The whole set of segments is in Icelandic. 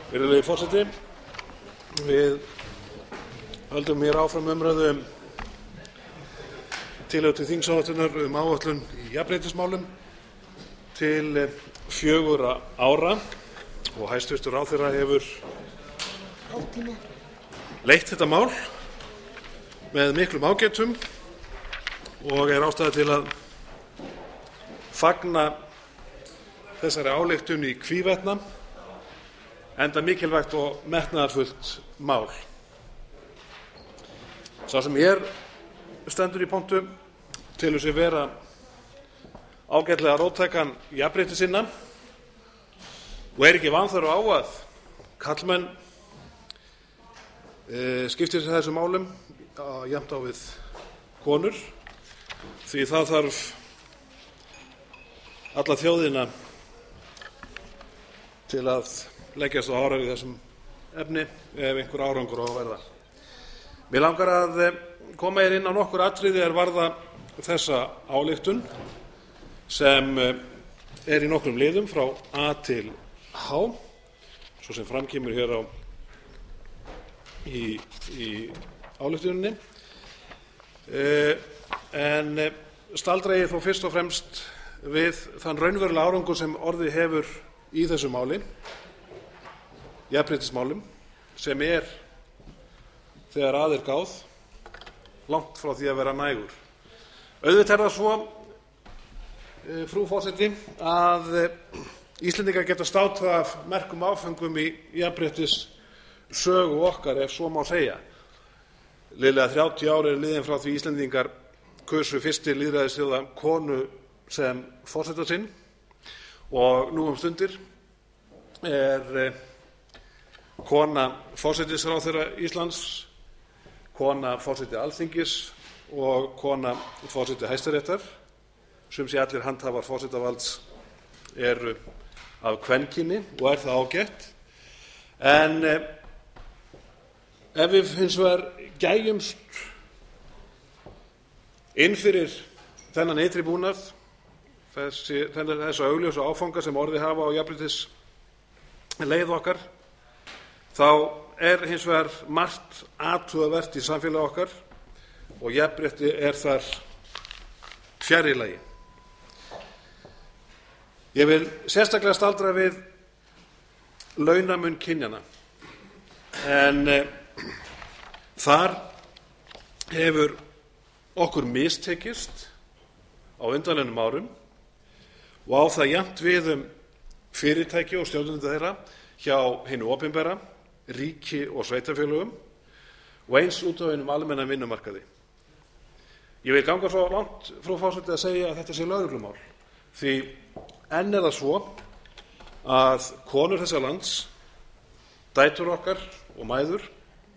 Virðulegi forseti, við höldum hér áfram umræðu tillögu til þingsályktunar áætlun í jafnréttismálum til 4 ára og hæstvirtur ráðherra hefur leitt þetta mál með miklum ágætum og ástæða til að fagna þessari ályktun í hvívetna, enda mikilvægt og metnaðarfullt mál. Sá sem hér stendur í pontu telur sig vera ágætlega róttækan jafnréttissinna og ekki vanþörf á að karlmenn skipti sér þessum málum jafnt á við konur, því það þarf alla þjóðina til að leggjast á árar í þessum efni ef einhver árangur á að verða. Mig langar að koma hér inn á nokkur atriði varða þessa ályktun sem í nokkrum liðum frá A til H, svo sem fram kemur hér í ályktuninni, en staldra ég þó fyrst og fremst við þann raunverulega árangur sem orðið hefur í þessu máli, jafnréttismálum, sem þegar að gáð langt frá því að vera nægur. Auðvitað það svo, frú forseti, að Íslendingar geta státað af merkum áföngum í jafnréttissögu okkar, ef svo má segja. Liðlega 30 ár liðin frá því Íslendingar kusu fyrsti lýðræðisþjóða konu sem forseta sinn og nú stundir kona forsætisráðherra Íslands, kona forseti Alþingis og kona forseti Hæstaréttar. Sum sé allir handhafar forsetavalds eru af kvenkyni og það ágætt. En ef við hins vegar gæjumst inn fyrir þennan ytri búnað, þessa augljósu áfanga sem orðið hafa á jafnréttisleið okkar, þá hins vegar margt athugavert í samfélagi okkar og jafnrétti þar fjarri lagi. Ég vil sérstaklega staldra við launamun kynjanna, en þar hefur okkur mistekist á undanliðnum árum og á það jafnt við fyrirtæki og stjórnendur þeirra hjá hinu opinbera, ríki og sveitarfélögum og eins út á hinum almenna vinnumarkaði. Ég vil ganga svo langt, frú forseti, að segja að þetta sé lögreglumál, því enn það svo að konur þessa lands, dætur okkar og mæður,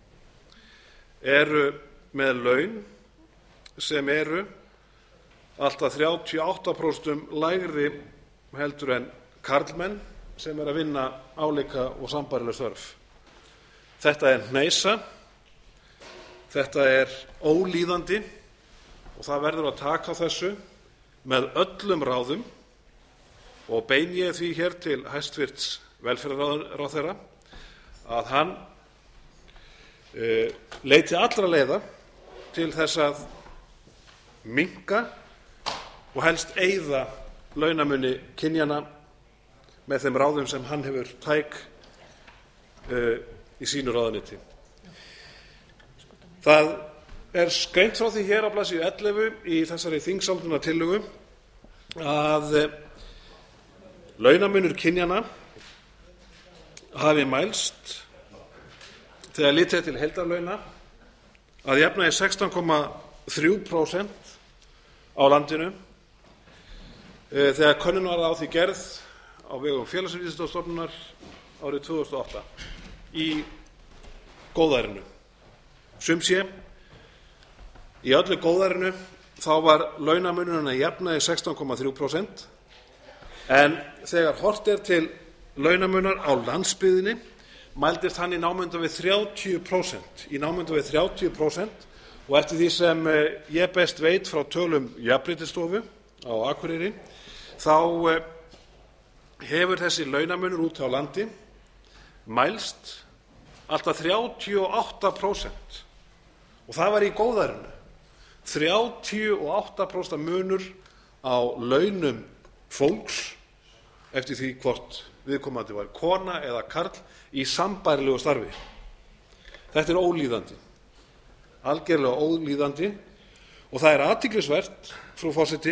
eru með laun sem eru allt að 38% lægri heldur en karlmenn sem að vinna álíka og sambærileg störf. Þetta hneisa, þetta ólíðandi og það verður að taka á þessu með öllum ráðum og beini ég því hér til hæstvirts velferðarráðherra að hann leiti allra leiða til þess að minnka og helst eyða launamunni kynjanna með þeim ráðum sem hann hefur tæk í sínu ráðuneyti. Það greint frá því hér á blaðsíðu 11 í þessari þingsályktunartillögu að launamunur kynjanna hafi mælst þegar litið til heildarlauna að jafnaði 16,3% á landinu þegar könnun var á því gerð á vegum Félagsvísindastofnunar árið 2008 í góðærinu. Sum sé, í öllu góðærinu þá var launamunurinn að jafnaði 16,3%, en þegar horft til launamunar á landsbyggðinni mældist hann í námunda við 30%, og eftir því sem ég best veit frá tölum Jafnréttisstofu á Akureyri, þá hefur þessi launamunur úti á landi mælst allt að 38%, og það var í góðærinu. 38% munur á launum fólks eftir því hvort viðkomandi var kona eða karl í sambærilegu starfi. Þetta er ólíðandi, algerlega ólíðandi, og það er athyglisvert, frú forseti,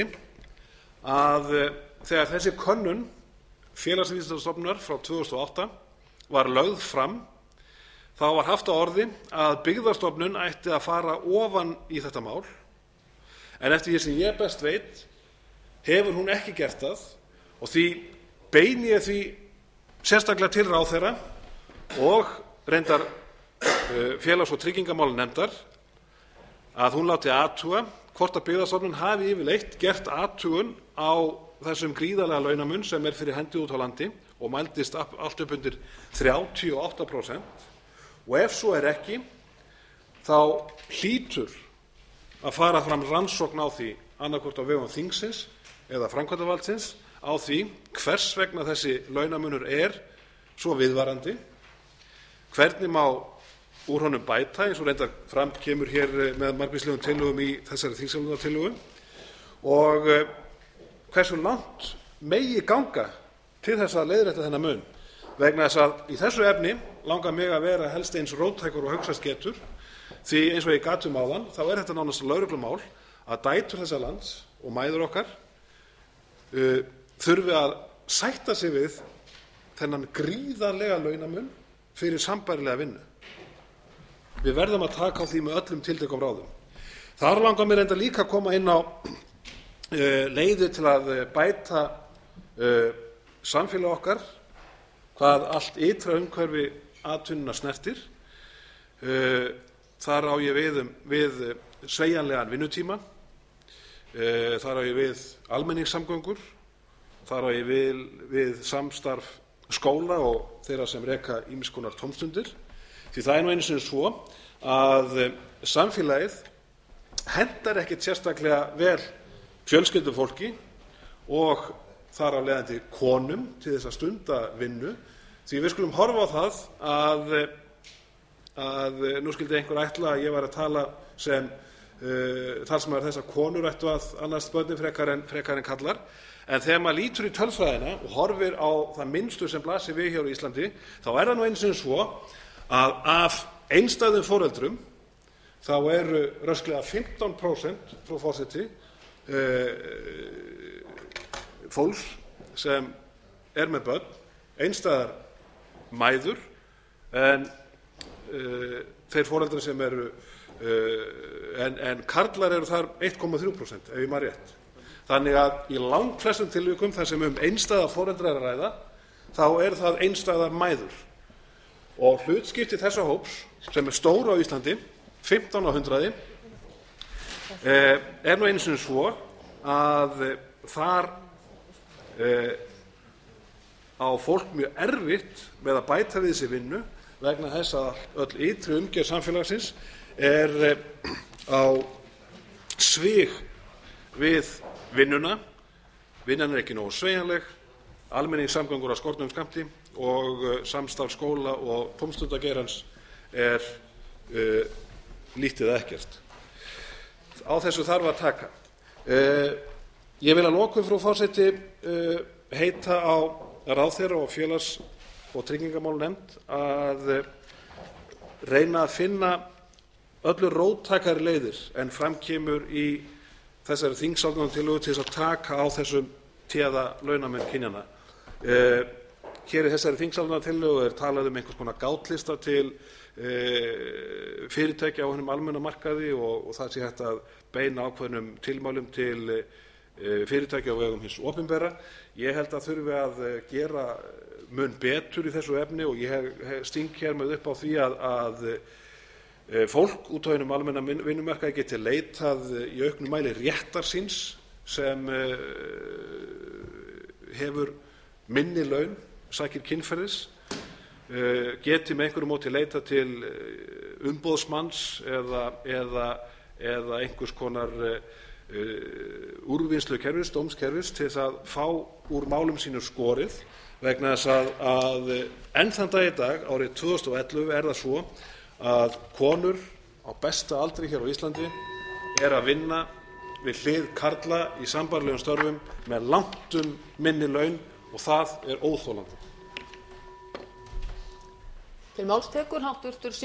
að þegar þessi könnun Félagsvísindastofnunar frá 2008 var lögð fram, þá var haft á orði að Byggðastofnun ætti að fara ofan í þetta mál, en eftir því sem ég best veit hefur hún ekki gert það, og því beini ég því sérstaklega til ráðherra og reyndar félags- og tryggingamálanefndar að hún láti athuga hvort að Byggðastofnun hafi yfirleitt gert athugun á þessum gríðarlega launamun sem er fyrir hendi út á landi og mældist allt upp undir 38%, og ef svo er ekki, þá hlýtur að fara fram rannsókn á því, annaðhvort á vegum þingsins eða framkvæmdarvaldsins, á því hvers vegna þessi launamunur er svo viðvarandi, hvernig má úr honum bæta, eins og reyndar fram kemur hér með margvíslegum tillögum í þessari þingsályktunartillögu, og hversu langt megi ganga til þess að leiðrétta þennan mun, vegna þess að í þessu efni langar mig að vera helst eins róttækur og hugsast getur, því eins og ég gat áðan, þá er þetta nánast lögreglumál að dætur þessa lands og mæður okkar þurfi að sætta sig við þennan gríðarlega launamun fyrir sambærilega vinnu. Við verðum að taka á því með öllum tiltækum ráðum. Þar langar mér enda líka að koma inn á leiðir til að bæta samfélag okkar, hvað allt ytra umhverfi atvinnuna snertir. Þar á ég við sveigjanlegan vinnutíma, þar á ég við almenningssamgöngur, þar á ég við samstarf skóla og þeirra sem reka ýmiss konar tómstundir, því það er nú einu sinni svo að samfélagið hentar ekkert sérstaklega vel fjölskyldufólki og þar af leiðandi konum til þess að stunda vinnu, því við skulum horfa á það að nú skyldi einhver ætla að ég var að tala sem talsmaður þess að konur ættu að annast börnin frekar en kallar, en þegar maður lítur í tölfræðina og horfir á það minnstu sem blasir við hér á Íslandi, þá er það nú einu sinni svo að af einstæðum foreldrum þá eru rösklega 15%, frú forseti, fólks sem er með börn, einstæðar mæður, en þeir foreldrar sem eru en karlar eru þar 1,3%, ef ég man rétt. Þannig að í langflestum tilvikum þar sem einstæða foreldra er að ræða, þá eru það einstæðar mæður, og hlutskipti þessa hóps sem er stór á Íslandi, 15 á 100, er nú einu sinni svo að þar á fólk mjög erfitt með að bæta við þessi vinnu, vegna þess að öll ytri umgjörð samfélagsins er á svig við vinnuna. Vinnan er ekki nógu sveigjanleg, almenningssamgöngur á skornum skammti og samstarf skóla og tómstundageirans er lítið eða ekkert. Á þessu þarf að taka. Ég vil að lokum, frú forseti, heita á ráðherra og félags- og tryggingamálanefnd að reyna að finna öllu róttækari leiðir en fram kemur í þessari þingsályktunartillögu til þess að taka á þessum téða launamun kynjanna. Hér í þessari þingsályktunartillögu er talað um einhvers konar gátlista til fyrirtækja á hinum almenna markaði og það sé hægt að beina ákveðnum tilmælum til fyrirtækja á vegum hins opinbera. Ég held að þurfi að gera mun betur í þessu efni og ég sting hér með upp á því að fólk út á hinum almenna vinnumarkaði geti leitað í auknum mæli réttar síns sem hefur minni laun, sakir kynferðis, geti með einhverju móti leita til umboðsmanns eða einhvers konar úrvinnslukerfis, dómskerfis til þess að fá úr málum sínum skorið vegna þess að enn þann dag í dag, árið 2011, er það svo að konur á besta aldri hér á Íslandi að vinna við hlið karla í sambærilegum störfum með langtum minni laun og það er óþolandi. Til máls tekur hv.